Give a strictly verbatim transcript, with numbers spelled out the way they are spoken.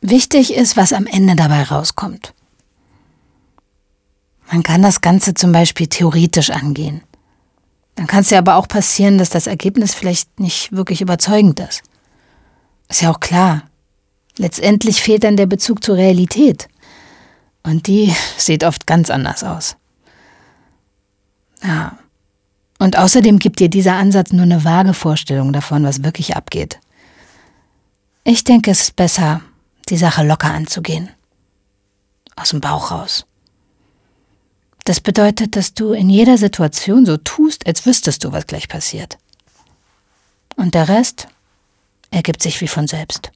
Wichtig ist, was am Ende dabei rauskommt. Man kann das Ganze zum Beispiel theoretisch angehen. Dann kann es ja aber auch passieren, dass das Ergebnis vielleicht nicht wirklich überzeugend ist. Ist ja auch klar. Letztendlich fehlt dann der Bezug zur Realität. Und die sieht oft ganz anders aus. Ja. Und außerdem gibt dir dieser Ansatz nur eine vage Vorstellung davon, was wirklich abgeht. Ich denke, es ist besser, die Sache locker anzugehen. Aus dem Bauch raus. Das bedeutet, dass du in jeder Situation so tust, als wüsstest du, was gleich passiert. Und der Rest ergibt sich wie von selbst.